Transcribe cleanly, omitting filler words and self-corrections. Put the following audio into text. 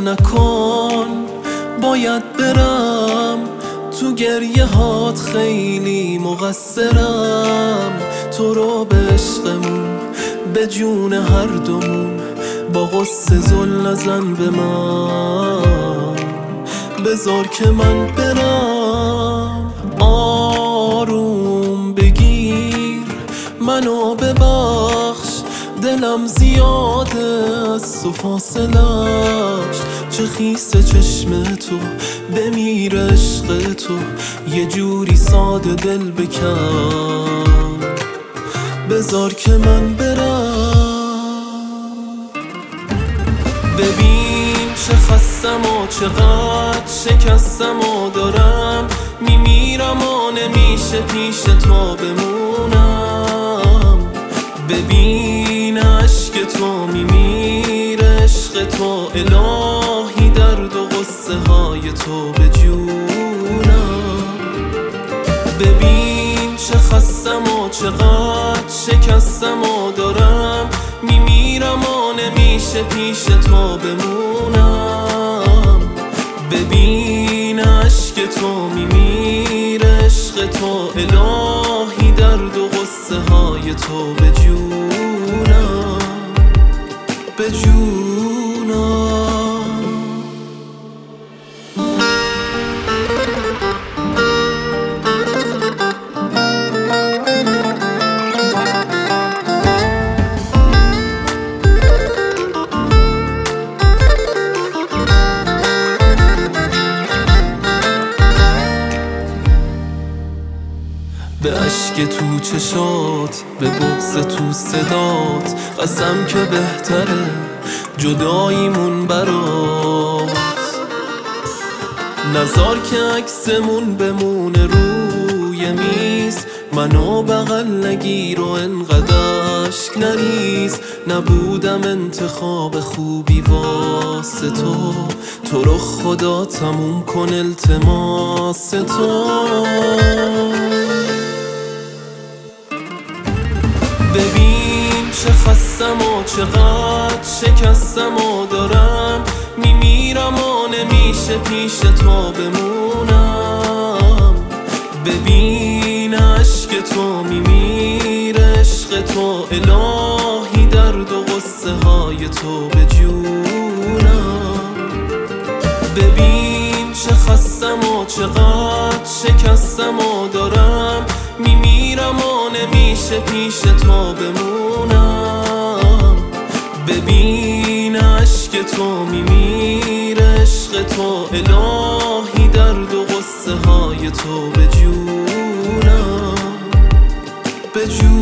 نکن، باید برم تو گریه هات، خیلی مقصرم. تو رو به عشقمون، به جون هر دومون، با غصه زل نزن به من، بذار که من برم. آروم بگیر منو ببخش، دلم زیاده از تو فاصلش. چه خیسه چشم تو، بمیر عشق تو، یه جوری ساده دل بکن، بذار که من برم. ببین چه خستم و چقدر شکستم و دارم میمیرم و نمیشه پیش تو بمونم. ببین عشق تو میمیره، عشق تو الهی، درد و غصه های تو به جونم. ببین چه خستم و چقدر شکستم و دارم میمیرم و نمیشه پیش تو بمونم. ببین عشق تو میمیره، عشق تو الهی، درد و غصه های تو به جونم، به جونم. به اشک تو چشات، به بغض تو صدات، قسم که بهتره جداییمون برات. نزار که عکسمون بمونه روی میز، منو بغل نگیر و انقدر اشک نریز. نبودم انتخاب خوبی واسه تو، تو رو خدا تموم کن التماس تو. ببین چه خستم و چقدر شکستم و دارم میمیرم و نمیشه پیش تو بمونم. ببین عشق تو میمیره، عشق تو الهی، درد و غصه های تو به جونم. ببین چه خستم و چقدر شکستم و دارم میمیرم و نمیشه پیش تو بمونم. ببین عشق تو میمیره، عشق تو الهی، درد و غصه های تو به جونم، به جونم.